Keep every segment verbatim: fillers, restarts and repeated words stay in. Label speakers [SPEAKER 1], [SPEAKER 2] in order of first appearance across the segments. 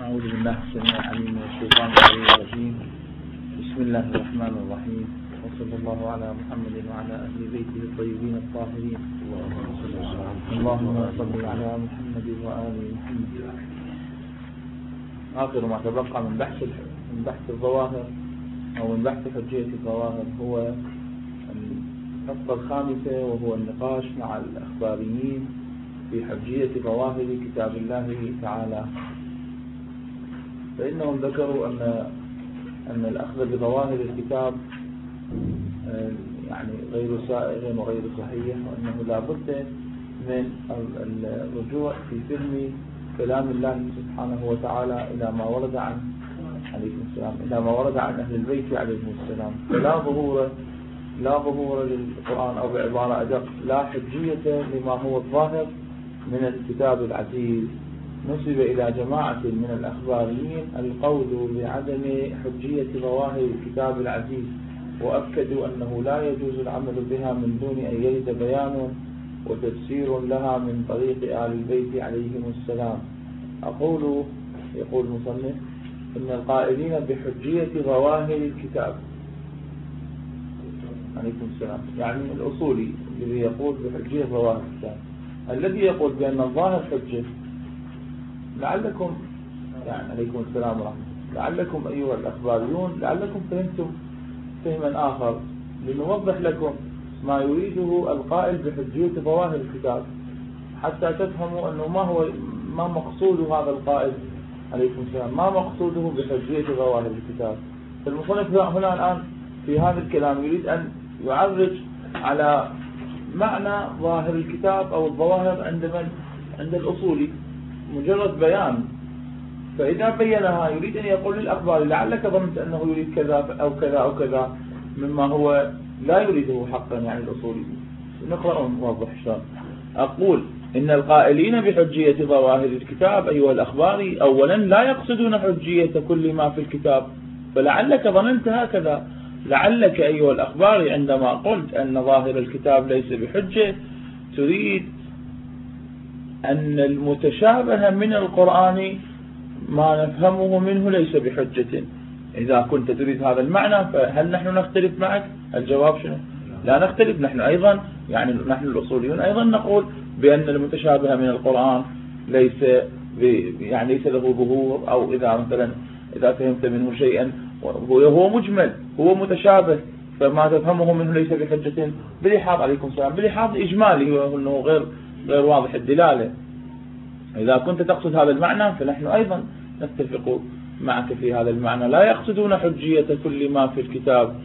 [SPEAKER 1] أعوذ بالله السميع العليم من الشيطان الرجيم. بسم الله الرحمن الرحيم، وصلى الله على محمد وعلى أهل بيته الطيبين الطاهرين. اللهم صل على محمد وآل محمد. آخر ما تبقى من بحث من بحث الظواهر أو من بحث حجية الظواهر هو النقطة الخامسة، وهو النقاش مع الأخباريين في حجية ظواهر كتاب الله تعالى. فإنهم ذكروا أن أن الأخذ بظواهر الكتاب يعني غير سائغ وغير صحيح، وأنه لا بد من الرجوع في فهم كلام الله سبحانه وتعالى إلى ما ورد عن عليكم السلام إلى ما ورد عن أهل البيت عليهم السلام. فلا ظهور لا ظهور للقرآن، أو بعبارة أدق لا حجية لما هو الظاهر من الكتاب العزيز. نسب إلى جماعة من الأخباريين القول بعدم حجية ظواهر الكتاب العزيز، وأكدوا أنه لا يجوز العمل بها من دون أن يرد بيان وتفسير لها من طريق آل البيت عليهم السلام. أقول يقول المصنف إن القائلين بحجية ظواهر الكتاب عليكم السلام يعني الأصولي الذي يقول بحجية ظواهر الكتاب، الذي يقول بأن الظاهر حجة، لعلكم يعني عليكم السلام ورحمة لعلكم أيها الأخباريون لعلكم فهمتم فهما آخر، لنوضح لكم ما يريده القائل بحجية ظواهر الكتاب، حتى تفهموا أنه ما هو ما مقصود هذا القائل عليكم السلام، ما مقصوده بحجية ظواهر الكتاب. فالمصنف هنا الآن في هذا الكلام يريد أن يعرج على معنى ظاهر الكتاب أو الظواهر عند من؟ عند الأصولي، مجرد بيان. فإذا بينها يريد أن يقول للأخبار لعلك ظننت أنه يريد كذا أو كذا أو كذا مما هو لا يريده حقا يعني الأصولي. نقرأ ونوضح شلون. أقول إن القائلين بحجية ظواهر الكتاب أيها الأخباري أولا لا يقصدون حجية كل ما في الكتاب، فلعلك ظننت هكذا. لعلك أيها الأخباري عندما قلت أن ظاهر الكتاب ليس بحجة تريد أن المتشابه من القرآن ما نفهمه منه ليس بحجة. إذا كنت تريد هذا المعنى فهل نحن نختلف معك؟ الجواب شنو؟ لا نختلف. نحن أيضا يعني نحن الأصوليون أيضا نقول بأن المتشابه من القرآن ليس يعني ليس له ظهور، أو إذا مثلا إذا فهمت منه شيئا هو مجمل هو متشابه فما تفهمه منه ليس بحجة، بلحاظ عليكم السلام بلحاظ إجمالي هو أنه غير غير واضح الدلالة. إذا كنت تقصد هذا المعنى فنحن أيضا نتفق معك في هذا المعنى. لا يقصدون حجية كل ما في الكتاب،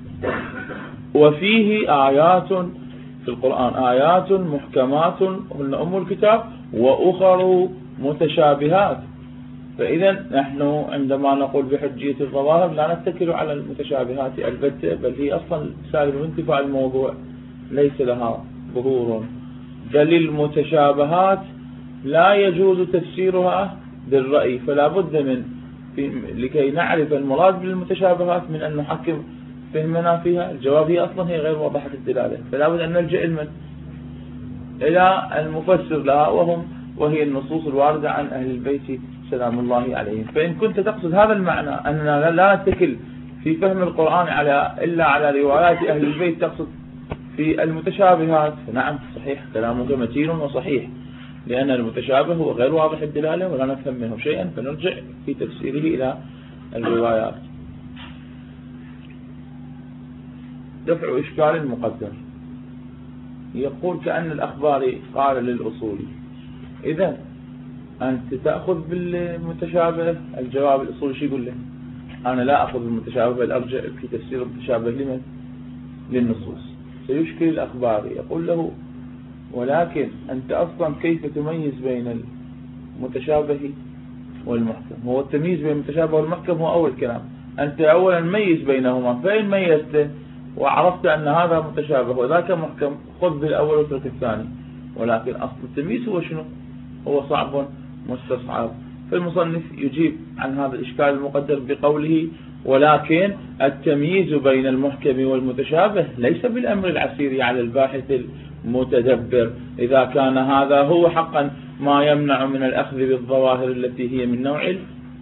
[SPEAKER 1] وفيه آيات في القرآن آيات محكمات هن أم الكتاب وأخر متشابهات. فإذا نحن عندما نقول بحجية الظواهر لا نتكل على المتشابهات البتة، بل هي أصلا سالب من انتفاع الموضوع ليس لها ظهور. بل المتشابهات لا يجوز تفسيرها بالرأي، فلا بد من لكي نعرف المراد بالمتشابهات من أن نحكم فهمنا فيها. الجواب هي أصلا هي غير واضحة الدلالة، فلا بد أن نلجأ المن إلى المفسر لها وهم وهي النصوص الواردة عن أهل البيت سلام الله عليهم. فإن كنت تقصد هذا المعنى أننا لا نتكل في فهم القرآن على إلا على روايات أهل البيت تقصد في المتشابهات، فنعم صحيح كلامك متين وصحيح، لأن المتشابه هو غير واضح الدلالة ولا نفهم منه شيئا، فنرجع في تفسيره إلى الروايات. دفع إشكال المقدر. يقول كأن الأخباري قال للأصولي إذا أنت تأخذ بالمتشابه. الجواب الأصولي شو يقول له؟ أنا لا أخذ بالمتشابه بل أرجع في تفسير المتشابه لمن؟ للنصوص. سيشكل الأخباري يقول له ولكن أنت أصلا كيف تميز بين المتشابه والمحكم؟ هو التمييز بين المتشابه والمحكم هو أول كلام. أنت أولا ميز بينهما، فإن ميزته وعرفت أن هذا متشابه وذاك محكم خذ بالأول واترك الثاني. ولكن أصل التمييز هو شنو؟ هو صعب مستصعب. فالمصنف يجيب عن هذا الإشكال المقدر بقوله ولكن التمييز بين المحكم والمتشابه ليس بالأمر العسير على الباحث المتدبر، إذا كان هذا هو حقا ما يمنع من الأخذ بالظواهر التي هي من نوع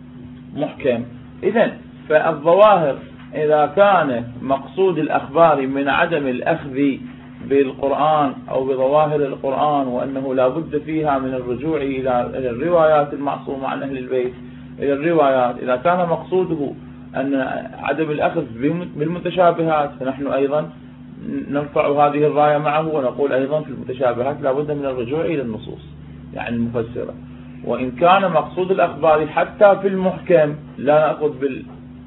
[SPEAKER 1] محكم. إذن فالظواهر إذا كان مقصود الأخبار من عدم الأخذ بالقرآن أو بظواهر القرآن وأنه لا بد فيها من الرجوع إلى الروايات المعصومة عن أهل البيت، إلى الروايات، إذا كان مقصوده أن عدم الأخذ بالمتشابهات، فنحن أيضا نرفع هذه الراية معه ونقول أيضا في المتشابهات لا بد من الرجوع إلى النصوص يعني المفسرة. وإن كان مقصود الأخبار حتى في المحكم لا نأخذ بال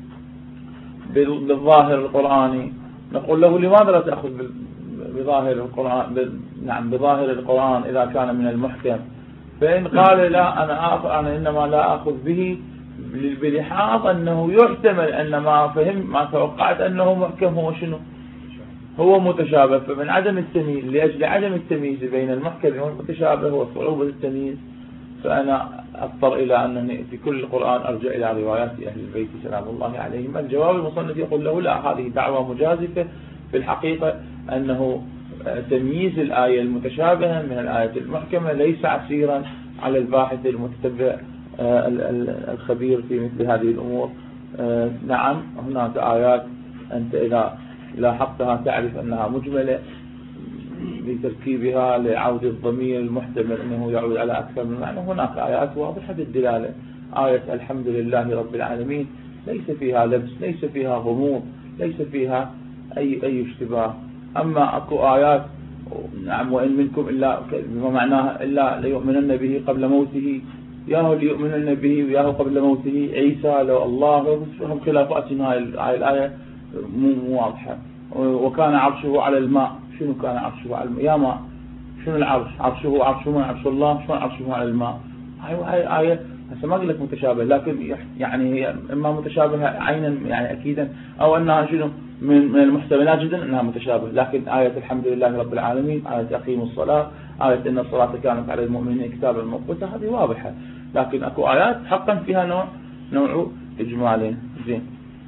[SPEAKER 1] بالظاهر القرآني، نقول له لماذا لا تأخذ بظاهر القرآن ب... نعم بظاهر القرآن إذا كان من المحكم؟ فإن قال لا أنا آخذ أنا إنما لا أخذ به بلحاظ أنه يحتمل أن ما فهم ما توقعت أنه محكم هو شنو؟ هو متشابه. فمن عدم التمييز لأجل عدم التمييز بين المحكم والمتشابه وصعوبة التمييز فأنا أضطر إلى أنني في كل القرآن أرجع إلى روايات أهل البيت سلام الله عليهم. الجواب المصنف يقول له لا، هذه دعوة مجازفة. في الحقيقة أنه تمييز الآية المتشابهة من الآية المحكمة ليس عسيرا على الباحث المتتبع الخبير في مثل هذه الأمور. نعم هناك آيات أنت إذا لاحظتها تعرف أنها مجملة بتركيبها لعود الضمير المحتمل أنه يعود على أكثر من معنى. هناك آيات واضحة الدلالة، آية الحمد لله رب العالمين ليس فيها لبس، ليس فيها غموض، ليس فيها أي أي اشتباه. أما أكو آيات نعم وإن منكم إلا بما معناها إلا ليؤمنن به قبل موته، ياهو ليؤمنن به وياهو قبل موته، عيسى لو الله، هم خلافات هاي الآية مو واضحة. وكان عرشه على الماء، شنو كان عرشه على الماء؟ يا ماء شنو العرش؟ عرشه عرشه من عرش الله، شلون عرشه على الماء؟ هاي هاي آية هسه ما أقول لك متشابه، لكن يعني هي إما متشابهة عينا يعني أكيدا أو أنها شنو من من المحتملات جدا أنها متشابه. لكن آية الحمد لله رب العالمين، آية أقيموا الصلاة، آية إن الصلاة كانت على المؤمنين كتابا موقوتا، هذه واضحة. لكن أكو آيات حقا فيها نوع نوع إجمالي. زين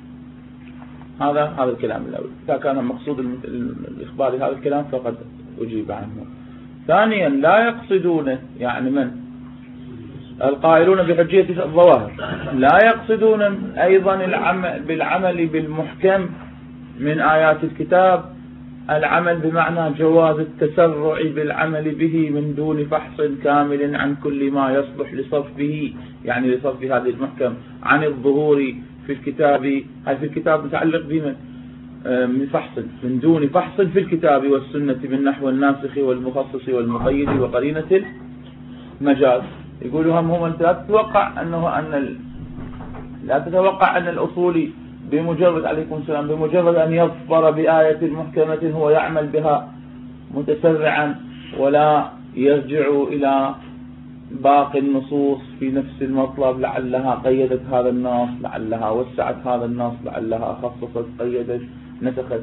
[SPEAKER 1] هذا هذا الكلام الأول. إذا كان مقصود الإخبار هذا الكلام فقد أجيب عنه. ثانيا لا يقصدون يعني من القائلون بحجية الظواهر لا يقصدون أيضا العمل بالعمل بالمحكم من آيات الكتاب العمل بمعنى جواز التسرع بالعمل به من دون فحص كامل عن كل ما يصلح لصرفه، يعني لصرف هذه المحكم عن الظهور في الكتاب. هاي في الكتاب متعلق بمن؟ من فحص، من دون فحص في الكتاب والسنة بالنحو الناسخ والمخصص والمقيد وقرينة المجاز. يقولوا هم هم لا تتوقع أنه أن ال... لا تتوقع أن الأصولي بمجرد عليكم السلام بمجرد أن يظفر بآية محكمة هو يعمل بها متسرعا ولا يرجع إلى باقي النصوص في نفس المطلب، لعلها قيدت هذا النص، لعلها وسعت هذا النص، لعلها خصصت قيدت نسخت.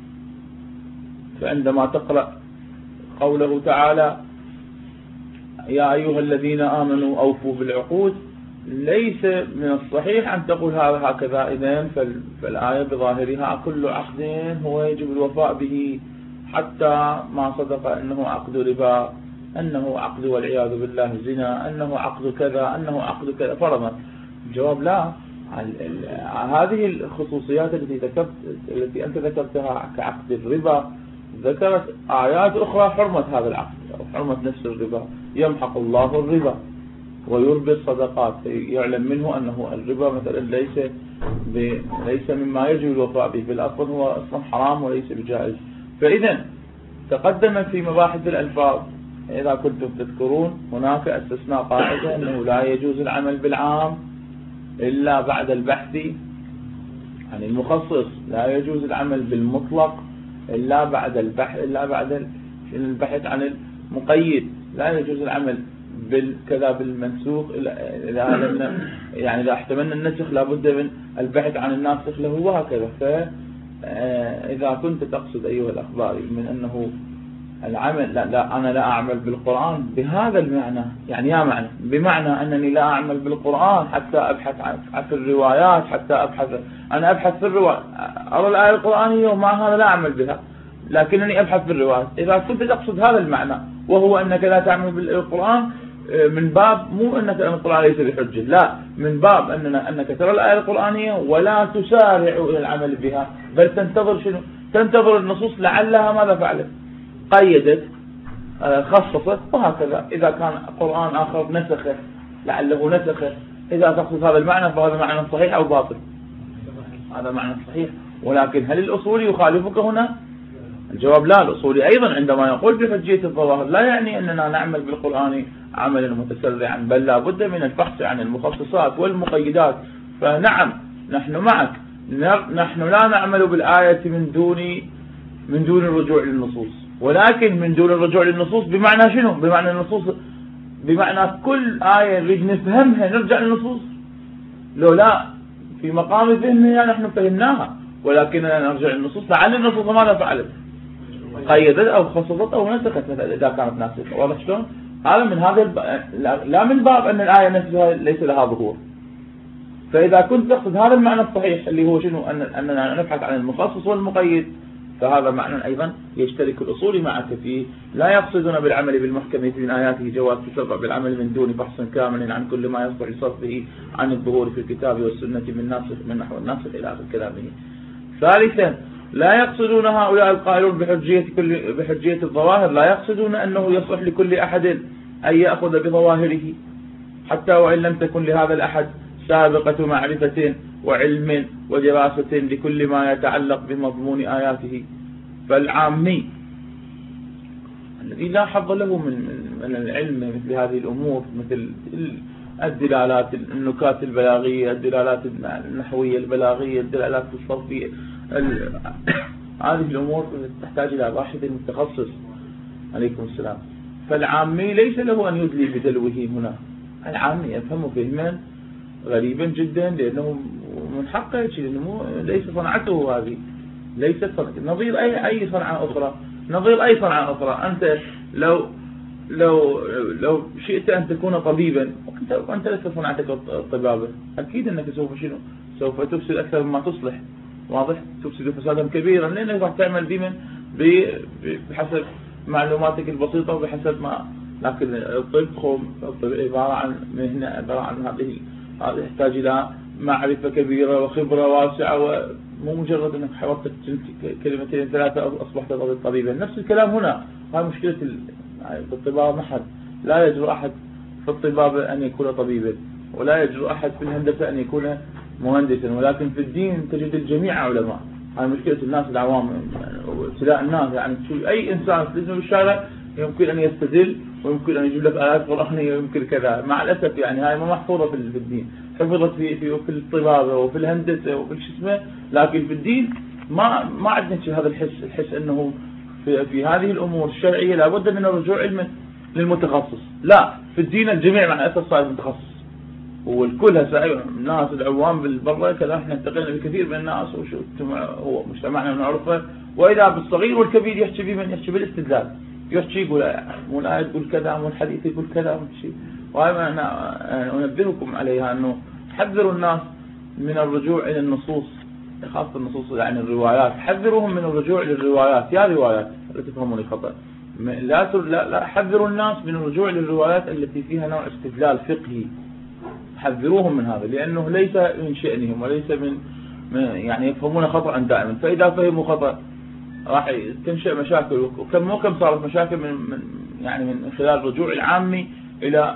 [SPEAKER 1] فعندما تقرأ قوله تعالى يا أيها الذين آمنوا أوفوا بالعقود، ليس من الصحيح أن تقول هذا هكذا. إذن فالآية بظاهرها كل عقد هو يجب الوفاء به حتى ما صدق أنه عقد ربا، أنه عقد والعياذ بالله زنا، أنه عقد كذا، أنه عقد كذا فرضا. الجواب لا. هذه الخصوصيات التي ذكرت التي أنت ذكرتها كعقد الربا ذكرت آيات أخرى حرمة هذا العقد أو حرمة نفس الربا. يمحق الله الربا ويربي الصدقات، يعلم منه أنه الربا مثلا ليس ليس مما يجب الوفاء به، بالأصل هو أصلا حرام وليس بجائز. فإذا تقدم في مباحث الألفاظ إذا كنتم تذكرون هناك استثناء قاعدة أنه لا يجوز العمل بالعام إلا بعد البحث عن المخصص، لا يجوز العمل بالمطلق إلا بعد البحث إلا بعد البحث عن المقيد، لا يجوز العمل بالكذا بالمنسوخ إذا يعني إذا احتملنا النسخ لابد من البحث عن الناسخ له وهكذا. فإذا كنت تقصد أيها الأخباري من أنه العمل لا, لا أنا لا أعمل بالقرآن بهذا المعنى، يعني يا معنى بمعنى أنني لا أعمل بالقرآن حتى أبحث عن في الروايات، حتى أبحث أنا أبحث في الروايات أرى الآية القرآنية ومع هذا لا أعمل بها لكنني أبحث في الروايات. إذا كنت تقصد هذا المعنى وهو أنك لا تعمل بالقرآن من باب مو أنك أن القرآن ليس بحجة، لا، من باب أننا أنك ترى الآية القرآنية ولا تسارع إلى العمل بها، بل تنتظر شنو؟ تنتظر النصوص لعلها ماذا فعلت؟ قيدت، خصصت، وهكذا. إذا كان قرآن آخر نسخه لعله نسخه، إذا تقصد هذا المعنى فهذا معنى صحيح أو باطل؟ هذا معنى صحيح. ولكن هل الأصولي يخالفك هنا؟ الجواب لا. الأصولي أيضا عندما يقول بحجية الظواهر لا يعني أننا نعمل بالقرآن عملا متسرعا، بل لا بد من البحث عن المخصصات والمقيدات. فنعم نحن معك، نحن لا نعمل بالآية من دون من دون الرجوع للنصوص، ولكن من دون الرجوع للنصوص بمعنى شنو؟ بمعنى النصوص، بمعنى كل آية نريد نفهمها نرجع للنصوص، لو لا في مقام فهمها نحن فهمناها، ولكننا نرجع للنصوص لعل النصوص ماذا فعلت؟ قيدت أو خصصت أو نسخت إذا كانت ناسخة. واضح شلون؟ هذا من هذا الب... لا من باب أن الآية نفسها ليس لها ظهور. فإذا كنت تقصد هذا المعنى الصحيح اللي هو شنو؟ أن أننا نبحث عن المخصص والمقيد، فهذا معنى أيضا يشترك الأصول معك فيه. لا يقصدون بالعمل بالمحكم من آياته جواز تسرع بالعمل من دون بحث كامل عن كل ما يصلح لصرفه عن الظهور في الكتاب والسنة من ناسخ من نحو الناسخ إلى آخر كلامه. ثالثا لا يقصدون هؤلاء القائلون بحجية كل بحجية الظواهر، لا يقصدون أنه يصلح لكل أحد أن يأخذ بظواهره حتى وإن لم تكن لهذا الأحد سابقة معرفة وعلم ودراسة لكل ما يتعلق بمضمون آياته. فالعامي الذي لا حظ له من من العلم مثل هذه الأمور، مثل الدلالات، النكات البلاغية، الدلالات النحوية البلاغية، الدلالات الصرفية، هذه الأمور تحتاج إلى باحث متخصص. عليكم السلام. فالعامي ليس له أن يدلي بدلوه هنا، العامي يفهم فهما غريبا جدا، لأنه من حقه لأنه ليس صنعته هذه، ليست نظير أي أي صنعة أخرى، نظير أي صنعة أخرى. أنت لو لو لو شئت أن تكون طبيبا وأنت وأنت لست صنعتك الطبابة، أكيد أنك سوف شنو؟ سوف تفسد أكثر مما تصلح. واضح؟ تفسد فسادا كبيرا، لأنك راح تعمل بمن بحسب معلوماتك البسيطة وبحسب ما. لكن الطب عبارة عن مهنة، عبارة عن هذه هذا يحتاج إلى معرفة كبيرة وخبرة واسعة، ومو مجرد أنك حفظت كلمتين ثلاثة أصبحت طبيبا. نفس الكلام هنا، هاي مشكلة في الطبابة. محد لا يجرؤ أحد في الطبابة أن يكون طبيبا، ولا يجرؤ أحد في الهندسة أن يكون مهندسا، ولكن في الدين تجد الجميع علماء. هاي مشكلة الناس العوام وابتلاء الناس. يعني أي إنسان في بالشارع يمكن أن يستدل ويمكن أن يجيب لك آيات قرآنية ويمكن كذا. مع الأسف يعني هاي ما محفوظة في الدين، حفظت في في في الطبابة وفي الهندسة وفي شو اسمه، لكن في الدين ما ما عندنا شيء هذا الحس، الحس أنه في في هذه الأمور الشرعية لابد من الرجوع علما للمتخصص. لا، في الدين الجميع مع الأسف صار متخصص، والكل هسه الناس العوام بالبرة كذا. احنا التقينا بكثير من الناس وشو هو مجتمعنا نعرفه، وإذا بالصغير والكبير يحكي بمن يحكي بالاستدلال، يحكي يقول مو الآية تقول كذا، مو الحديث يقول كذا، مو شيء. وهذا أنا أنبهكم عليها، أنه حذروا الناس من الرجوع إلى النصوص، خاصة النصوص يعني الروايات. حذروهم من الرجوع للروايات، يا روايات لا تفهموني خطأ، لا لا لا حذروا الناس من الرجوع للروايات التي فيها نوع استدلال فقهي. حذروهم من هذا، لأنه ليس من شأنهم وليس من يعني يفهمون خطأ دائما. فإذا فهموا خطأ راح تنشأ مشاكل، وكم مو كم صارت مشاكل من, من يعني من خلال الرجوع العامي إلى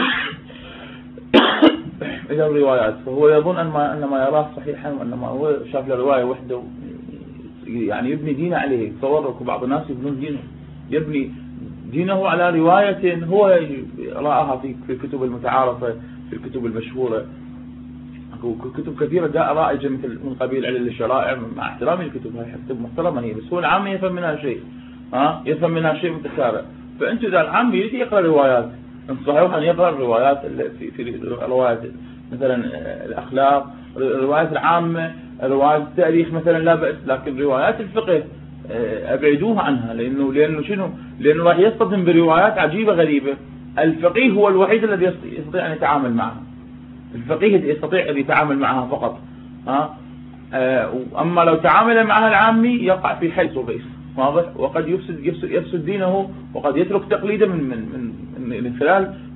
[SPEAKER 1] إلى الروايات. فهو يظن أن ما, أن ما يراه صحيحا، وأن ما هو شاف له رواية وحده يعني يبني دينه عليه. تصوروا بعض الناس يبنون دينه، يبني دينه على رواية هو رآها في الكتب المتعارفة، في الكتب المشهورة. كتب كثيرة جاء رائجة مثل من قبيل علل الشرائع، مع احترامي الكتب هاي كتب محترمة هي، بس هو العام يفهم منها شيء، ها يفهم منها شيء متسارع. فأنت إذا العام يريد يقرأ روايات، صحيح أن يقرأ الروايات في في روايات مثلا الأخلاق، الروايات العامة، روايات التاريخ مثلا لا بأس، لكن روايات الفقه أبعدوها عنها، لأنه لأنه شنو؟ لأنه راح يصطدم بروايات عجيبة غريبة. الفقيه هو الوحيد الذي يستطيع أن يتعامل معها، الفقيه يستطيع أن يتعامل معها فقط، ها. أما لو تعامل معها العامي يقع في حيث وبيس، واضح؟ وقد يفسد يفسد, يفسد دينه، وقد يترك تقليده من من من, من خلال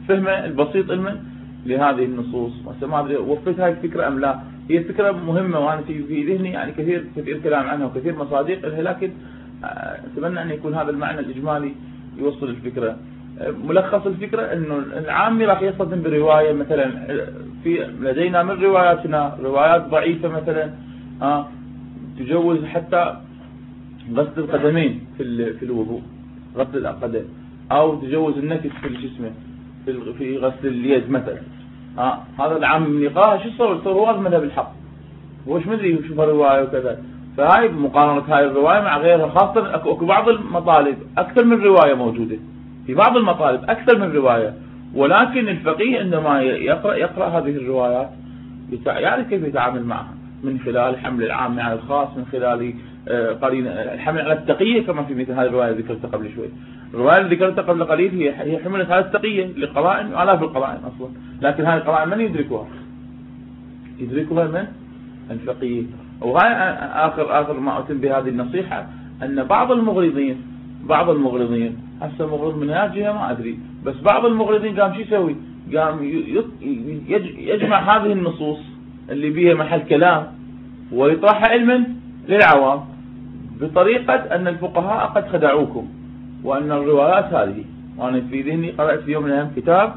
[SPEAKER 1] فهمه البسيط علما لهذه النصوص. ما ادري وفيت هاي الفكره ام لا، هي فكره مهمه وانا في ذهني يعني كثير كثير كلام عنها وكثير مصادق لها، لكن اتمنى ان يكون هذا المعنى الاجمالي يوصل الفكره. ملخص الفكره انه العامي راح يصطدم بروايه مثلا في لدينا من رواياتنا روايات ضعيفه مثلا ها تجوز حتى غسل القدمين في في الوضوء، غسل القدم، او تجوز النكس في جسمه في في غسل اليد مثلا. ها هذا العام من يقراها شو صار؟ صار هو مذهب الحق، هو ايش مدري يشوف الروايه وكذا. فهاي مقارنه هاي الروايه مع غيرها، خاصه اكو بعض المطالب اكثر من روايه موجوده، في بعض المطالب اكثر من روايه، ولكن الفقيه عندما يقرا يقرا هذه الروايات يعرف كيف يتعامل معها من خلال حمل العام على الخاص، من خلال قرينه الحمل على التقيه، كما في مثل هذه الروايه اللي ذكرتها قبل شوي. الروايه اللي ذكرتها قبل قليل هي هي حملت على التقيه لقرائن الاف القرائن اصلا، لكن هذه القرائن من يدركها؟ يدركها من؟ الفقيه. وهاي اخر اخر ما اتم بهذه النصيحه، ان بعض المغرضين بعض المغرضين هسه مغرض من هذه الجهه ما ادري، بس بعض المغرضين قام شو يسوي؟ قام يجمع هذه النصوص اللي بيها محل كلام ويطرحها علما للعوام بطريقه ان الفقهاء قد خدعوكم، وان الروايات هذه. وانا في ذهني قرات في يوم من الايام كتاب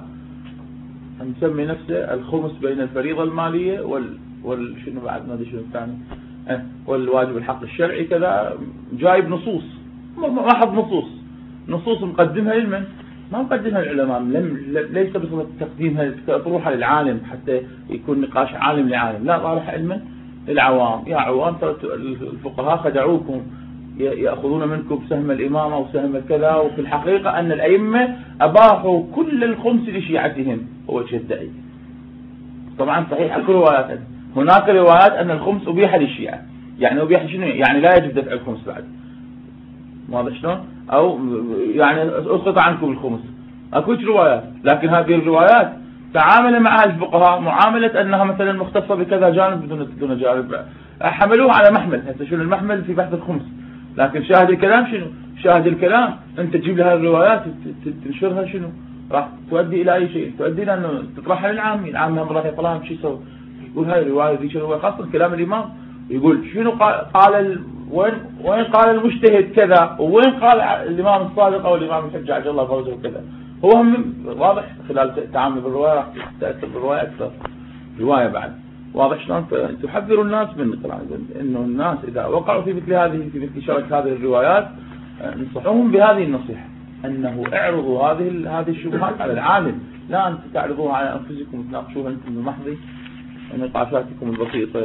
[SPEAKER 1] مسمي نفسه الخمس بين الفريضه الماليه وال وال شنو بعد ما ادري شنو الثاني أه والواجب الحق الشرعي كذا، جايب نصوص محض نصوص نصوص مقدمها لمن؟ ما مقدمها العلماء، لم ليس بصفه تقديمها تطروحها للعالم حتى يكون نقاش عالم لعالم، لا طارح علما للعوام. يا عوام الفقهاء خدعوكم، يأخذون منكم سهم الإمامة وسهم الكذا، وفي الحقيقة أن الأئمة أباحوا كل الخمس لشيعتهم هو يدعي. طبعا صحيح اكو روايات، هناك روايات أن الخمس أبيح للشيعة، يعني أبيح شنو؟ يعني لا يجب دفع الخمس بعد، واضح شلون؟ أو يعني أسقط عنكم الخمس، اكو روايات، لكن هذه الروايات تعامل معها الفقهاء معاملة أنها مثلا مختصة بكذا جانب بدون بدون جانب، حملوها على محمل. هسه شنو المحمل في بحث الخمس، لكن شاهد الكلام شنو؟ شاهد الكلام انت تجيب لها الروايات تنشرها شنو؟ راح تؤدي الى اي شيء؟ تؤدي الى انه تطرحها للعامي، العامي هم راح يطلعها شو يسوي؟ يقول هاي الروايه ذيك الروايه، خاصه كلام الامام يقول شنو قال, قال ال... وين وين قال المجتهد كذا، وين قال الامام الصادق او الامام الحجه عجل الله فوزه وكذا. هو هم واضح خلال التعامل بالروايه راح تاثر بالروايه اكثر روايه بعد، واضح شلون؟ تحذر الناس من انه الناس اذا وقعوا في مثل هذه في مثل شبكه هذه الروايات ننصحهم بهذه النصيحه، انه اعرضوا هذه هذه الشبهات على العالم، لا انتم تعرضوها على انفسكم وتناقشوها انتم بمحض نقاشاتكم البسيطه.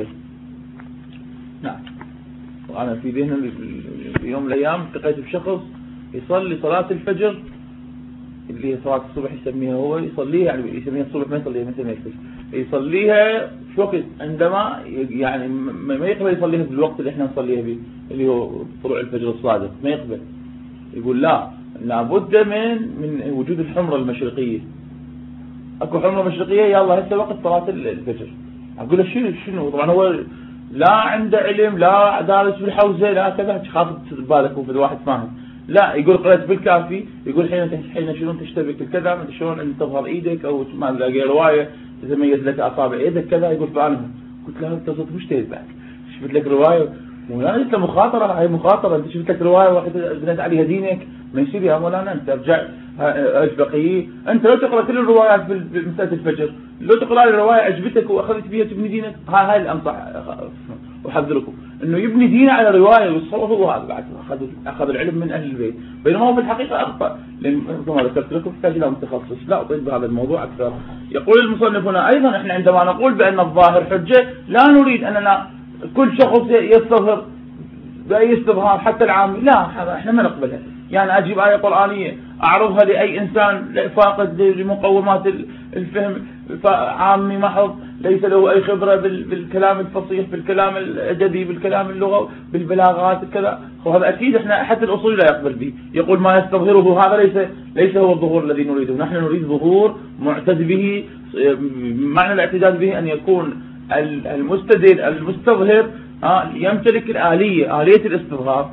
[SPEAKER 1] نعم. وانا في ذهني في يوم من الايام التقيت بشخص يصلي صلاه الفجر اللي هي صلاه الصبح يسميها هو، يصليها يعني يسميها الصبح ما يصليها مثل ما يكتب، يصليها في وقت عندما يعني ما يقبل يصليها في الوقت اللي احنا نصليها به اللي هو طلوع الفجر الصادق، ما يقبل. يقول لا لابد من من وجود الحمرة المشرقية. اكو حمرة مشرقية يلا هسه وقت صلاة الفجر. اقول له شنو شنو؟ طبعا هو لا عنده علم، لا دارس بالحوزة، لا كذا، خاطر بالك هو واحد فاهم. لا يقول قرأت بالكافي، يقول حين حين شنو تشتبك الكذا ما شلون ان تظهر ايدك او ما تلاقي روايه تتميز لك اصابع ايدك كذا، يقول فاهمها. قلت له انت صرت مجتهد بعد، شفت لك روايه مولانا انت مخاطره، هاي مخاطره، انت شفت لك روايه واحد بنيت عليها دينك ما يصير يا مولانا. انت ارجع الفقيه، انت لو تقرا كل الروايات في مساله الفجر، لو تقرا لي روايه عجبتك واخذت بها تبني دينك، هاي هاي اللي انصح احذركم انه يبني دينه على روايه والصواب هو هذا بعد اخذ اخذ العلم من اهل البيت، بينما هو في الحقيقه اخطا، لان كما ذكرت لكم يحتاج الى متخصص. لا اطيل بهذا الموضوع اكثر. يقول المصنف هنا ايضا احنا عندما نقول بان الظاهر حجه لا نريد اننا كل شخص يستظهر باي استظهار حتى العام، لا احنا ما نقبلها. يعني اجيب ايه قرانيه اعرضها لاي انسان فاقد لمقومات الفهم عامي محض ليس له اي خبره بالكلام الفصيح، بالكلام الادبي، بالكلام اللغوي، بالبلاغات كذا، وهذا اكيد احنا حتى الاصولي لا يقبل به، يقول ما يستظهره هذا ليس ليس هو الظهور الذي نريده، نحن نريد ظهور معتد به. معنى الاعتداد به ان يكون المستدل المستظهر يمتلك الآلية، آلية الاستظهار،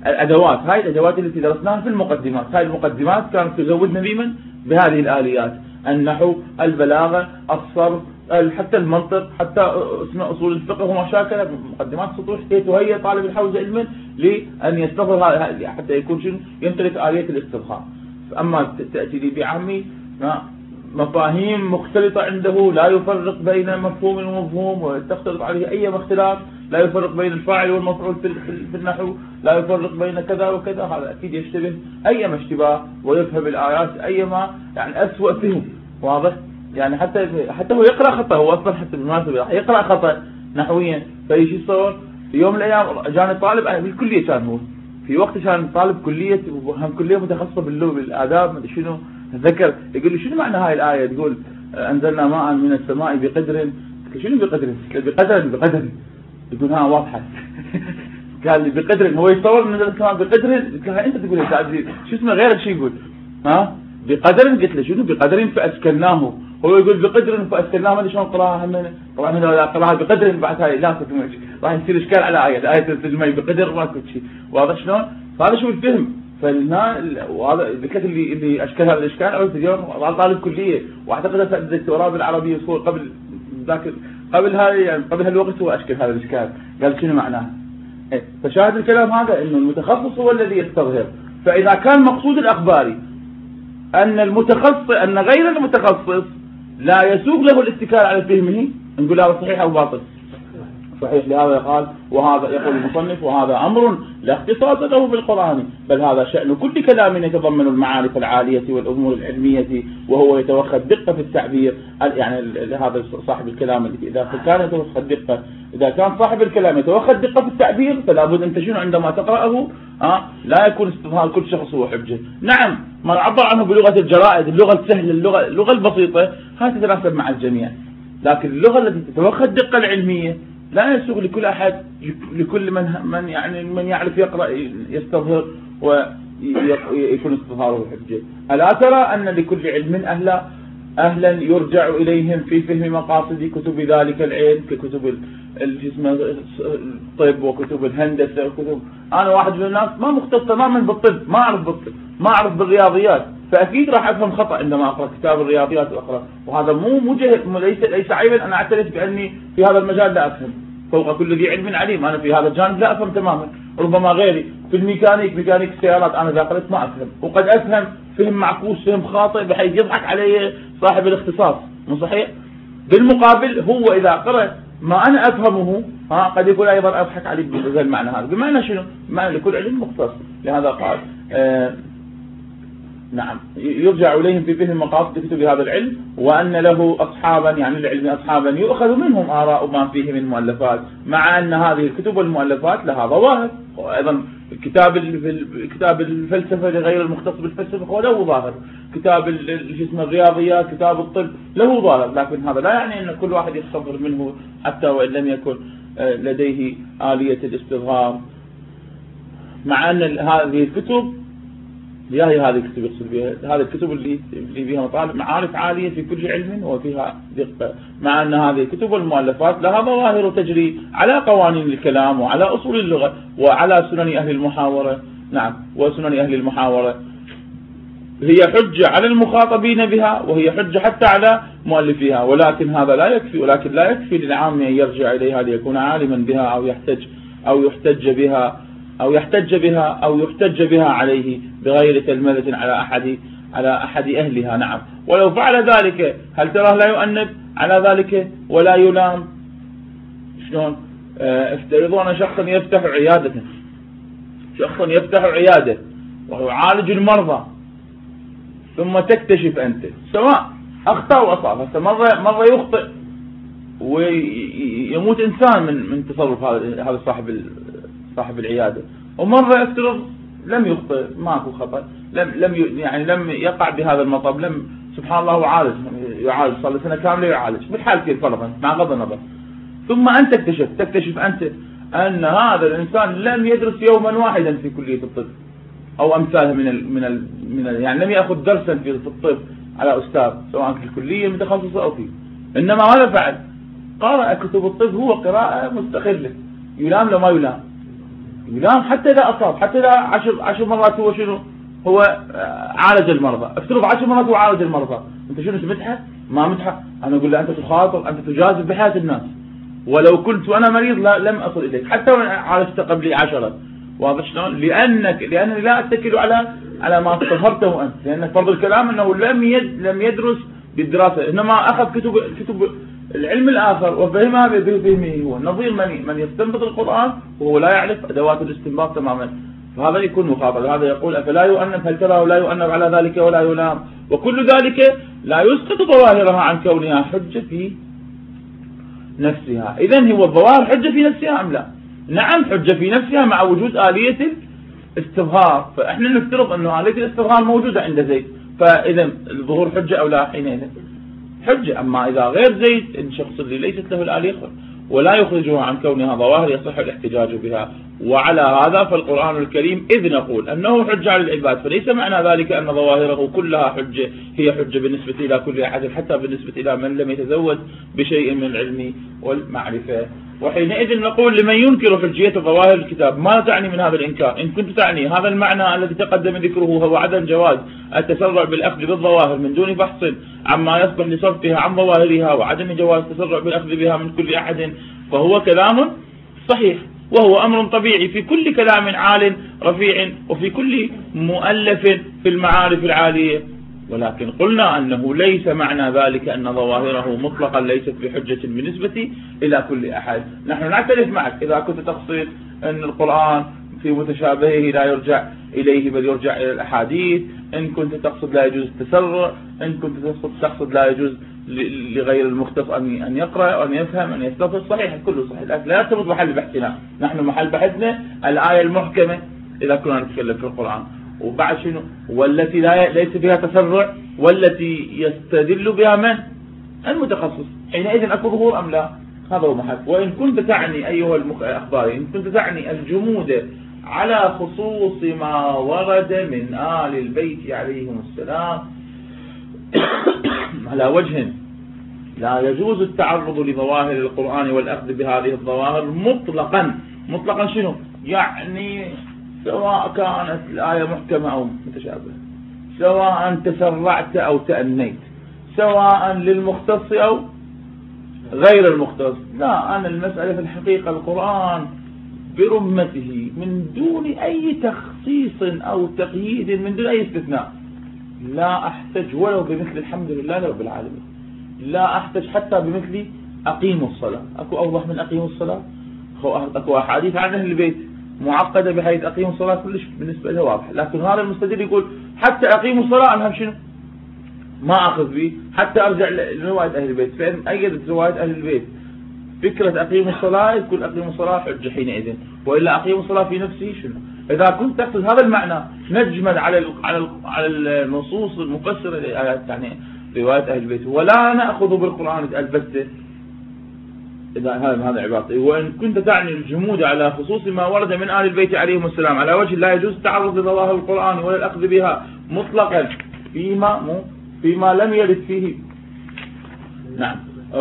[SPEAKER 1] الأدوات، هاي الأدوات التي درسناها في المقدمات، هاي المقدمات كانت تزودنا بمن بهذه الآليات. النحو، البلاغة، الصرف، حتى المنطق، حتى اسمه أصول الفقه وما شاكله، مقدمات سطوح، كي تهيئ طالب الحوزة علما لأن يستظهر حتى يكون شنو يمتلك آلية الاستظهار. أما تأتي لي بعمي مفاهيم مختلطة عنده، لا يفرق بين مفهوم ومفهوم وتختلط عليه أي اختلاف، لا يفرق بين الفاعل والمفعول في النحو، لا يفرق بين كذا وكذا، هذا أكيد يشتبه أيما اشتباه ويفهم الآيات أيما يعني أسوأ فهم. واضح؟ يعني حتى حتى هو يقرأ خطأ، هو أصلا حتى بالمناسبة يقرأ خطأ نحويا، فيش يصور في يوم من الأيام جاني طالب أنا بالكلية، كان هو في وقت كان طالب كلية وهم كلية متخصصة باللغة بالآداب ما شنو، ذكر يقول لي شنو معنى هاي الآية تقول أنزلنا ماء من السماء بقدر، شنو بقدر؟ بقدر بقدر يقول ها واضحة قال لي بقدر، هو يتصور من السماء بقدر، قلت له أنت تقول إيش شو اسمه غيرك شو يقول ها بقدر، قلت له شنو بقدر فأسكناه، هو يقول بقدر فأسكناه، ما ادري شلون قراها هم طبعا هنا قراها بقدر بعد هاي لا تفهم راح يصير اشكال على آية، الآية ترجمة بقدر ماكو شيء. واضح شلون؟ هذا شو الفهم. فالنا وهذا قلت لك اللي اللي اشكل هذا الاشكال اول اليوم طالب كليه، واعتقد اساتذه الدكتوراه بالعربيه يصور قبل ذاك قبل هاي يعني قبل هالوقت هو اشكل هذا الاشكال، قال شنو معناه؟ إيه؟ فشاهد الكلام هذا انه المتخصص هو الذي يستظهر. فاذا كان مقصود الاخباري ان المتخصص ان غير المتخصص لا يسوق له الاتكال على فهمه، نقول هذا صحيح او باطل؟ صحيح. لهذا قال وهذا يقول المصنف وهذا أمر لا اختصاص له بالقرآن، بل هذا شأن كل كلام يتضمن المعارف العالية والأمور العلمية، وهو يتوخى الدقة في التعبير. يعني هذا صاحب الكلام إذا كان يتوخى الدقة، إذا كان صاحب الكلام يتوخى الدقة في التعبير فلا بد أنت شنو عندما تقرأه أه لا يكون استظهار كل شخص هو حجة. نعم ما نعبر عنه بلغة الجرائد، اللغة السهلة، اللغة اللغة البسيطة هذه تتناسب مع الجميع، لكن اللغة التي تتوخى الدقة العلمية لا يسوغ لكل أحد، لكل من من يعني من يعرف يقرأ يستظهر ويكون استظهاره حجة. ألا ترى أن لكل علم أهلا أهلا يرجع إليهم في فهم مقاصد كتب ذلك العلم، ككتب الطب وكتب الهندسة وكتب. أنا واحد من الناس ما مختص تماما بالطب، ما أعرف بالطب، ما أعرف بالرياضيات، فأكيد راح أفهم خطأ عندما أقرأ كتاب الرياضيات وأقرأ، وهذا مو مجهد، ليس ليس عيبا أنا أعترف بأني في هذا المجال لا أفهم، فوق كل ذي علم عليم، أنا في هذا الجانب لا أفهم تماما. ربما غيري في الميكانيك، ميكانيك السيارات أنا إذا قرأت ما أفهم، وقد أفهم فهم معكوس فهم خاطئ بحيث يضحك علي صاحب الاختصاص، مو صحيح؟ بالمقابل هو إذا قرأ ما أنا أفهمه ها قد يقول أيضا أضحك عليه بهذا المعنى هذا، بمعنى شنو؟ بمعنى لكل علم مختص. لهذا قال آه نعم يرجع إليهم في فهم مقاصد كتب هذا العلم، وأن له أصحابا يعني العلم أصحابا يؤخذ منهم آراء ما فيه من مؤلفات، مع أن هذه الكتب والمؤلفات لها ظواهر، وأيضا كتاب كتاب الفلسفة لغير المختص بالفلسفة هو له ظاهر، كتاب اسمه الرياضيات، كتاب الطب له ظاهر، لكن هذا لا يعني أن كل واحد يستظهر منه حتى وإن لم يكن لديه آلية الاستظهار، مع أن هذه الكتب هي هذه الكتب يقصد بها هذه الكتب اللي اللي فيها مطالب معارف عالية في كل علم وفيها دقة، مع أن هذه الكتب والمؤلفات لها ظواهر تجري على قوانين الكلام وعلى أصول اللغة وعلى سنن أهل المحاورة. نعم وسنن أهل المحاورة هي حجة على المخاطبين بها، وهي حجة حتى على مؤلفيها، ولكن هذا لا يكفي، ولكن لا يكفي للعام أن يرجع إليها ليكون عالما بها أو يحتج أو يحتج بها أو يحتج بها أو يحتج بها عليه بغير تلمذة على أحد على أحد أهلها. نعم ولو فعل ذلك هل تراه لا يؤنب على ذلك ولا يلام؟ شلون؟ افترضون شخصا يفتح عيادة، شخصا يفتح عيادة ويعالج المرضى، ثم تكتشف أنت سواء أخطأ وأصاب، هسه مرة مرة يخطئ ويموت إنسان من من تصرف هذا هذا صاحب صاحب العيادة، ومرة افترض لم يخطئ ماكو خطأ، لم لم يعني لم يقع بهذا المطب، لم سبحان الله يعالج يعالج صار له سنة كاملة يعالج بالحالتين فرضا مع غض النظر، ثم أنت تكتشف تكتشف أنت أن هذا الإنسان لم يدرس يوما واحدا في كلية الطب أو أمثالها من ال من ال من ال يعني لم يأخذ درسا في الطب على أستاذ سواء في الكلية المتخصصة أو فيه، إنما ماذا فعل؟ قرأ كتب الطب هو قراءة مستقلة، يلام لو ما يلام؟ يلام حتى إذا أصاب، حتى إذا عشر عشر مرات هو شنو هو عالج المرضى، افترض عشر مرات هو عالج المرضى، انت شنو تمدحه؟ ما مدحه، انا اقول له انت تخاطر، انت تجازف بحياة الناس، ولو كنت وانا مريض لا لم اصل اليك حتى وان عالجت قبلي عشرة. واضح شلون؟ لانك لانني لا اتكل على على ما استظهرته انت، لان فرض الكلام انه لم يد لم يدرس بالدراسه، انما اخذ كتب كتب العلم الاخر وفهمها بفهمه هو، نظير من من يستنبط القران وهو لا يعرف ادوات الاستنباط تماما، فهذا يكون مخاطر. هذا يقول افلا يؤنب، هل ترى لا يؤنب على ذلك ولا يلام، وكل ذلك لا يسقط ظواهرها عن كونها حجه في نفسها. اذا هو الظواهر حجه في نفسها ام لا؟ نعم حجه في نفسها مع وجود آلية الاستظهار، فاحنا نفترض انه آلية الاستظهار موجوده عند زيد، فاذا الظهور حجه او لا؟ حينئذ حجه. اما اذا غير زيد الشخص اللي ليست له الآلية ولا يخرجها عن كونها ظواهر يصح الاحتجاج بها. وعلى هذا فالقرآن الكريم إذ نقول أنه حجة على العباد، فليس معنى ذلك أن ظواهره كلها حجة هي حجة بالنسبة إلى كل أحد، حتى بالنسبة إلى من لم يتزود بشيء من العلم والمعرفة. وحينئذ نقول لمن ينكر حجية ظواهر الكتاب، ما تعني من هذا الإنكار؟ إن كنت تعني هذا المعنى الذي تقدم ذكره هو عدم جواز التسرع بالأخذ بالظواهر من دون بحث عما يصلح لصرفها عن ظواهرها، وعدم جواز التسرع بالأخذ بها من كل أحد، فهو كلام صحيح، وهو أمر طبيعي في كل كلام عال رفيع وفي كل مؤلف في المعارف العالية. ولكن قلنا أنه ليس معنى ذلك أن ظواهره مطلقا ليست بحجة بالنسبة إلى كل أحد. نحن نعترف معك إذا كنت تقصد أن القرآن في متشابهه لا يرجع إليه بل يرجع إلى الأحاديث، إن كنت تقصد لا يجوز التسرع، إن كنت تقصد لا يجوز لغير المختص أن يقرأ أن يفهم أن يستفسر، صحيح كله صحيح، لكن لا يرتبط محل بحثنا. نحن محل بحثنا الآية المحكمة إذا كنا نتكلم في القرآن، وبعد شنو؟ والتي لا ليس فيها تسرع، والتي يستدل بها من؟ المتخصص. حينئذ أكو ظهور أم لا؟ هذا هو محل. وإن كنت تعني أيها الأخباري، إن كنت تعني الجمود على خصوص ما ورد من آل البيت عليهم السلام على وجه لا يجوز التعرض لظواهر القرآن والأخذ بهذه الظواهر مطلقا. مطلقا شنو؟ يعني سواء كانت الآية محكمة أو متشابهة، سواء تسرعت أو تأنيت، سواء للمختص أو غير المختص. لا، أنا المسألة في الحقيقة القرآن برمته من دون أي تخصيص أو تقييد، من دون أي استثناء، لا أحتج ولو بمثل الحمد لله رب العالمين، لا أحتج حتى بمثل أقيموا الصلاة. أكو أوضح من أقيموا الصلاة؟ أكو أحاديث عن أهل البيت معقدة بحيث أقيموا الصلاة كلش بالنسبة له واضح، لكن هذا المستدل يقول حتى أقيموا الصلاة أنا هم شنو؟ ما أخذ به، حتى أرجع لرواية أهل البيت. فإن أيدت رواية أهل البيت فكرة أقيموا الصلاة يقول أقيموا الصلاة حجة حينئذ، وإلا أقيموا الصلاة في نفسه شنو؟ إذا كنت تقصد هذا المعنى نجمل على على على النصوص المفسرة للآيات، يعني رواية أهل البيت، ولا نأخذ بالقرآن البتة، إذا هذا هذا عبارتي. وإن كنت تعني الجمود على خصوص ما ورد من آل البيت عليهم السلام على وجه لا يجوز التعرض لظواهر القرآن ولا الأخذ بها مطلقا فيما مو فيما لم يرد فيه، نعم،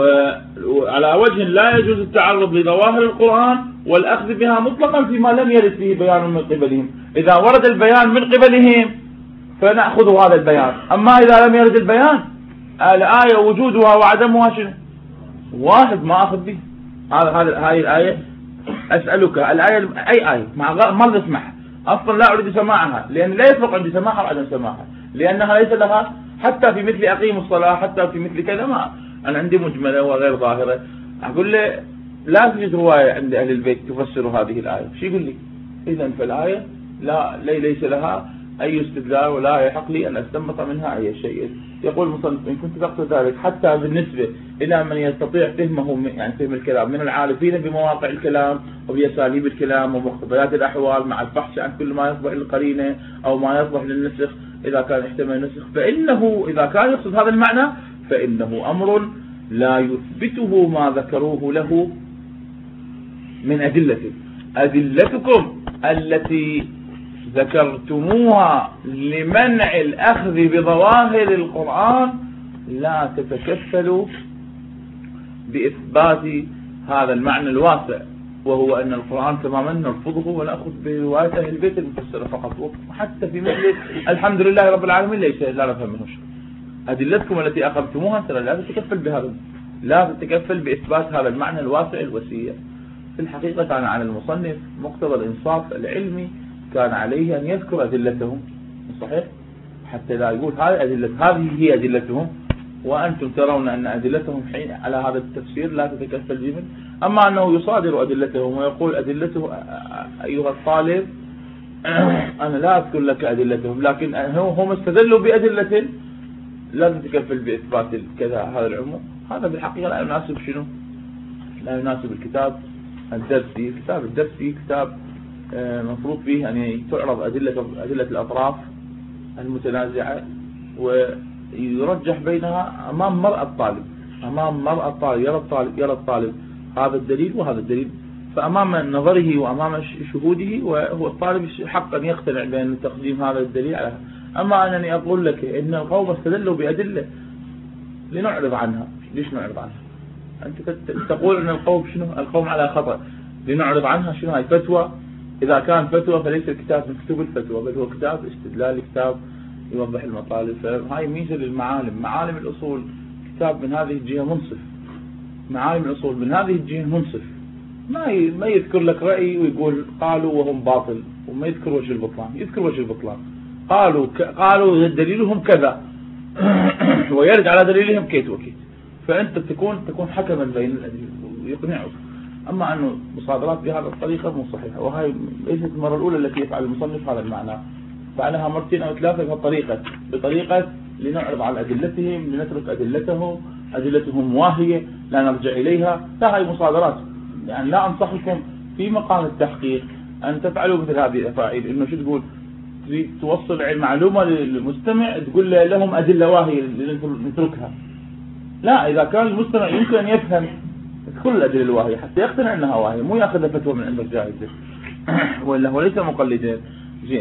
[SPEAKER 1] على وجه لا يجوز التعرض لظواهر القرآن والأخذ بها مطلقا فيما لم يرد فيه بيان من قبلهم. إذا ورد البيان من قبلهم فنأخذ هذا البيان، أما إذا لم يرد البيان الآية وجودها وعدمها شنو؟ واحد، ما أخذ به. هذا هذا هذه الآية أسألك، الآية أي آية مع ما نسمعها أصلا لا أريد سماعها، لأن لا يفرق عندي سماعها وعدم سماعها، لأنها ليس لها حتى في مثل أقيموا الصلاة، حتى في مثل كذا ما أنا عندي مجملة وغير ظاهرة. أقول له لا توجد رواية عند أهل البيت تفسر هذه الآية، شو يقول لي؟ إذا فالآية لا ليس لها أي استدلال ولا يحق لي أن أستنبط منها أي شيء. يقول المصنف إن كنت تقصد ذلك حتى بالنسبة إلى من يستطيع فهمه، يعني فهم الكلام من العارفين بمواقع الكلام وبأساليب الكلام ومقتضيات الأحوال مع البحث عن كل ما يصلح للقرينة أو ما يصلح للنسخ إذا كان يحتمل النسخ، فإنه إذا كان يقصد هذا المعنى فإنه أمر لا يثبته ما ذكروه له من أدلته. أدلتكم التي ذكرتموها لمنع الأخذ بظواهر القرآن لا تتكفل بإثبات هذا المعنى الواسع وهو أن القرآن تماما نرفضه ونأخذ برواية أهل البيت المفسرة فقط، وحتى في مثل الحمد لله رب العالمين ليس لا نفهم منه شيء. أدلتكم التي أخذتموها ترى لا تتكفل بهذا، لا تتكفل بإثبات هذا المعنى الواسع الوسيع. في الحقيقة كان على المصنف مقتضى الإنصاف العلمي كان عليه أن يذكر أدلتهم صحيح، حتى لا يقول هذه أدلة هذه هي أدلتهم وأنتم ترون أن أدلتهم حين على هذا التفسير لا تتكفل بهم. أما أنه يصادر أدلتهم ويقول أدلته أيها الطالب أنا لا أذكر لك أدلتهم، لكن هم استدلوا بأدلة لا تتكفل بإثبات كذا هذا العموم، هذا بالحقيقة لا يناسب شنو؟ لا يناسب الكتاب الدرسي. كتاب الدرسي كتاب مفروض فيه أن تعرض أدلة أدلة الأطراف المتنازعة ويرجح بينها أمام مرأى الطالب، أمام مرأى الطالب يرى الطالب يرى الطالب هذا الدليل وهذا الدليل، فأمام نظره وأمام شهوده وهو الطالب حقا يقتنع بأن تقديم هذا الدليل على. أما أنني أقول لك إن القوم استدلوا بأدلة لنعرض عنها، ليش نعرض عنها؟ أنت تقول أن القوم شنو؟ القوم على خطأ لنعرض عنها، شنو هاي فتوى؟ إذا كان فتوى فليس الكتاب من كتب الفتوى بل هو كتاب استدلال، كتاب يوضح المطالب. فهاي ميزة للمعالم، معالم الأصول كتاب من هذه الجهة منصف، معالم الأصول من هذه الجهة منصف، ما ما يذكر لك رأي ويقول قالوا وهم باطل، وما يذكر وجه البطلان، يذكر وجه البطلان قالوا قالوا دليلهم كذا ويرد على دليلهم كيت وكيت، فأنت تكون تكون حكما بين الأدلة ويقنعك. أما أنه مصادرات بهذه الطريقة مو صحيحة، وهي ليست المرة الأولى التي يفعل المصنف هذا المعنى، فعلها مرتين أو ثلاثة بهالطريقة، بطريقة لنعرض على أدلتهم، لنترك أدلتهم، أدلتهم واهية لا نرجع إليها. لا، هاي مصادرات. يعني لا أنصحكم في مقام التحقيق أن تفعلوا مثل هذه الأفاعيل، إنه شو تقول توصل معلومة للمستمع تقول لهم أدلة واهية نتركها. لا، إذا كان المستمع يمكن أن يفهم كل الأدلة الواهية حتى يقتنع أنها واهية، مو يأخذ فتوى من عندك جاهزة ولا هو ليس مقلدين. زين،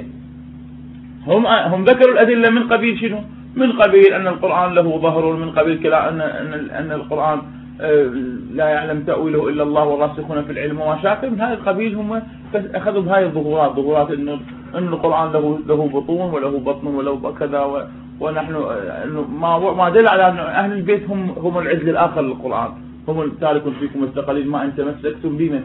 [SPEAKER 1] هم هم ذكروا الأدلة من قبيل شنو؟ من قبيل أن القرآن له ظهر، من قبيل كلا أن أن أن القرآن لا يعلم تأويله إلا الله والراسخون في العلم وشاكر من هذا القبيل. هم أخذوا بهاي الظهورات، ظهورات إنه أن القرآن له له بطون وله بطن وله كذا، ونحن إنه ما ما دل على أن أهل البيت هم هم العزل الآخر للقرآن، هم تارك فيكم الثقلين ما أن تمسكتم بهما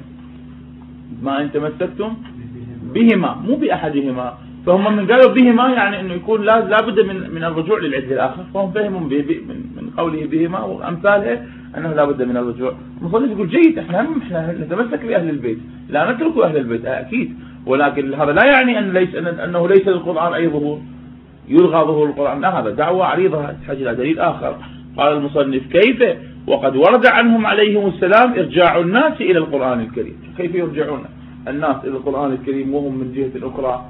[SPEAKER 1] ما أن تمسكتم بهما مو بأحدهما. فهم من قالوا بهما يعني انه يكون لابد من من الرجوع للعد الاخر، فهم فهموا من قوله بهما وامثاله انه لابد من الرجوع. المصنف يقول جيد، احنا هم احنا نتمسك باهل البيت، لا نترك اهل البيت اكيد، ولكن هذا لا يعني ان ليس انه ليس للقران اي ظهور، يلغى ظهور القران، لا، هذا دعوه عريضه تحتاج الى دليل اخر. قال المصنف كيف وقد ورد عنهم عليهم السلام ارجاع الناس الى القران الكريم. كيف يرجعون الناس الى القران الكريم وهم من جهه اخرى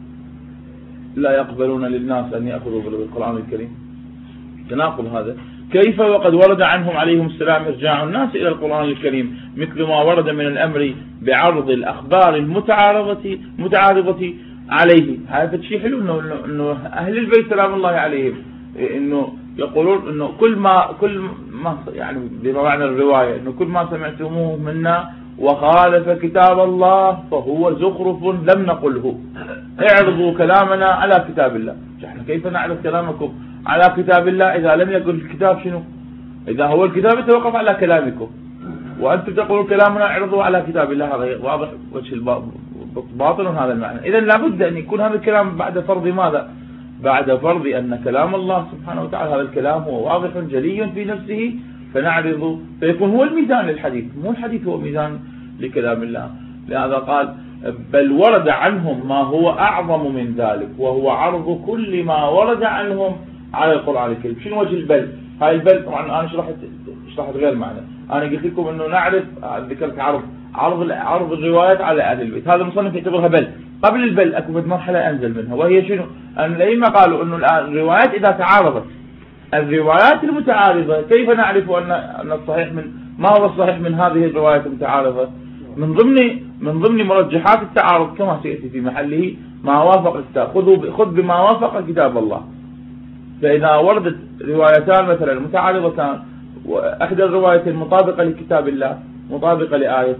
[SPEAKER 1] لا يقبلون للناس أن يأخذوا بالقرآن الكريم؟ تناقض هذا. كيف وقد ورد عنهم عليهم السلام إرجاع الناس إلى القرآن الكريم مثل ما ورد من الأمر بعرض الأخبار المتعارضة متعارضة عليه. هذا شيء حلو إنه إنه أهل البيت سلام الله عليهم إنه يقولون إنه كل ما كل ما يعني بما معنى الرواية إنه كل ما سمعتموه منا وخالف كتاب الله فهو زخرف لم نقله، اعرضوا كلامنا على كتاب الله. احنا كيف نعرض كلامكم على كتاب الله إذا لم يكن الكتاب شنو؟ إذا هو الكتاب يتوقف على كلامكم وأنتم تقولون كلامنا اعرضوا على كتاب الله، هذا واضح وجه باطل هذا المعنى. إذا لابد أن يكون هذا الكلام بعد فرض ماذا؟ بعد فرض أن كلام الله سبحانه وتعالى هذا الكلام هو واضح جلي في نفسه فنعرضه، فيكون هو الميزان للحديث، مو الحديث هو ميزان لكلام الله. لهذا قال بل ورد عنهم ما هو أعظم من ذلك وهو عرض كل ما ورد عنهم على القرآن الكريم. شنو وجه البل؟ هاي البل طبعا أنا شرحت شرحت غير معنى، أنا قلت لكم إنه نعرف، ذكرت عرض عرض عرض الروايات على أهل البيت، هذا المصنف يعتبرها بل. قبل البل أكو مرحلة أنزل منها وهي شنو؟ أن الأئمة قالوا إنه الروايات إذا تعارضت، الروايات المتعارضة كيف نعرف أن أن الصحيح من ما هو الصحيح من هذه الروايات المتعارضة؟ من ضمن من ضمن مرجحات التعارض كما سيأتي في محله ما وافق الكتاب، خذوا خذ بما وافق كتاب الله. فإذا وردت روايتان مثلا متعارضتان وإحدى الروايتين مطابقة لكتاب الله مطابقة لآية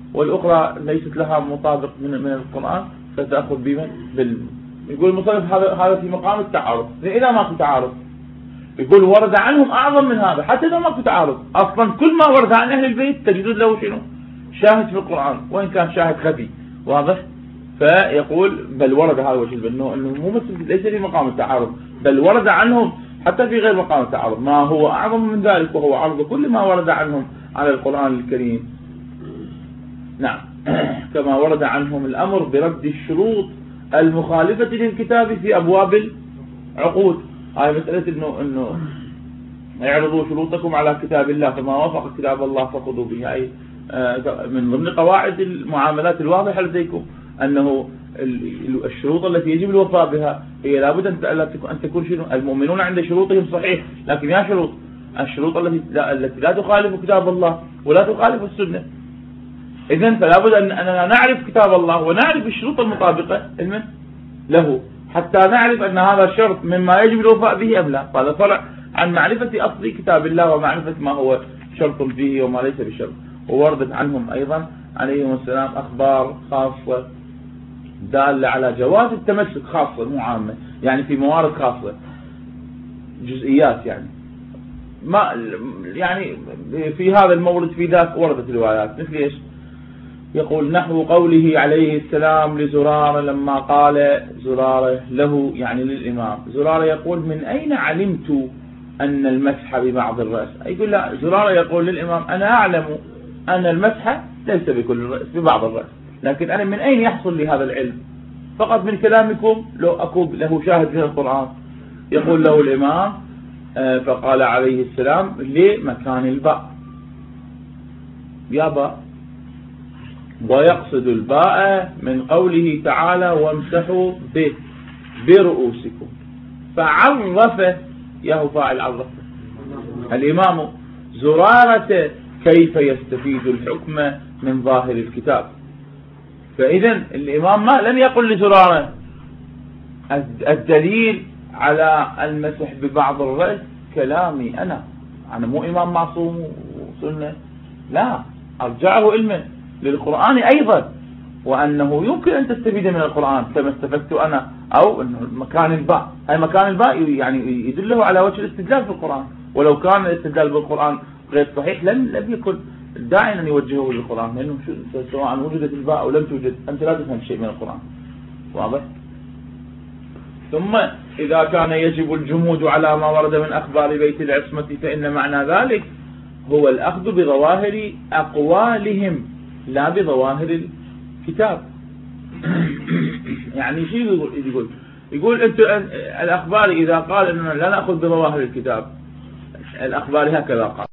[SPEAKER 1] والأخرى ليست لها مطابق من من القرآن فتأخذ بمن بال يقول المصنف هذا هذا في مقام التعارض. إذا ما في تعارض يقول ورد عنهم أعظم من هذا، حتى إذا ما في تعارض أصلا كل ما ورد عن أهل البيت تجدون له شنو؟ شاهد في القرآن، وإن كان شاهد خفي واضح. فيقول بل ورد هذا وجه انه انه مو بس ليس في مقام التعارض، بل ورد عنهم حتى في غير مقام التعارض ما هو اعظم من ذلك، وهو عرض كل ما ورد عنهم على القرآن الكريم. نعم. كما ورد عنهم الامر برد الشروط المخالفة للكتاب في ابواب العقود. هاي مسألة انه انه اعرضوا شروطكم على كتاب الله فما وافق كتاب الله فخذوا به، اي من ضمن قواعد المعاملات الواضحة لديكم أنه الشروط التي يجب الوفاء بها هي لابد أن تكون شنو؟ المؤمنون عند شروطهم صحيح، لكن يا شروط الشروط التي لا, التي لا تخالف كتاب الله ولا تخالف السنة. إذن فلابد أننا نعرف كتاب الله ونعرف الشروط المطابقة له حتى نعرف أن هذا شرط مما يجب الوفاء به أم لا. فهذا فرع عن معرفة أصل كتاب الله ومعرفة ما هو شرط فيه وما ليس بشرط. ووردت عنهم أيضا عليهم السلام أخبار خاصة دالة على جواز التمسك، خاصة مو عامة، يعني في موارد خاصة جزئيات، يعني ما يعني في هذا المورد في ذاك وردت الروايات. مثل ايش؟ يقول نحو قوله عليه السلام لزرارة لما قال زرارة له يعني للإمام، زرارة يقول من أين علمت أن المسح ببعض الرأس؟ يقول لا، زرارة يقول للإمام أنا أعلم أن المسح ليس بكل الرأس ببعض الرأس، لكن أنا من أين يحصل لي هذا العلم؟ فقط من كلامكم لو أكون له شاهد من القرآن. يقول له الإمام فقال عليه السلام لمكان الباء يا باء، ويقصد الباء من قوله تعالى وامسحوا به برؤوسكم، فعرف ياهو فاعل عرف الإمام زرارة كيف يستفيد الحكم من ظاهر الكتاب. فإذا الإمام ما لم يقل لزرارة الدليل على المسح ببعض الرأس كلامي أنا أنا مو إمام معصوم وسنة، لا، أرجعه علما للقرآن أيضا، وأنه يمكن أن تستفيد من القرآن كما استفدت أنا، أو أنه مكان الباء، هاي مكان الباء يعني يدله على وجه الاستدلال في القرآن، ولو كان الاستدلال بالقرآن غير صحيح لن لم يكن داعي أن يوجهه للقرآن، لأنه سواء وجدت الباء أو لم توجد أنت لا تفهم شيء من القرآن، واضح؟ ثم إذا كان يجب الجمود على ما ورد من أخبار بيت العصمة فإن معنى ذلك هو الأخذ بظواهر أقوالهم لا بظواهر الكتاب. يعني شيء يقول يقول يقول أنت الأخبار إذا قال أننا لا نأخذ بظواهر الكتاب، الأخبار هكذا قال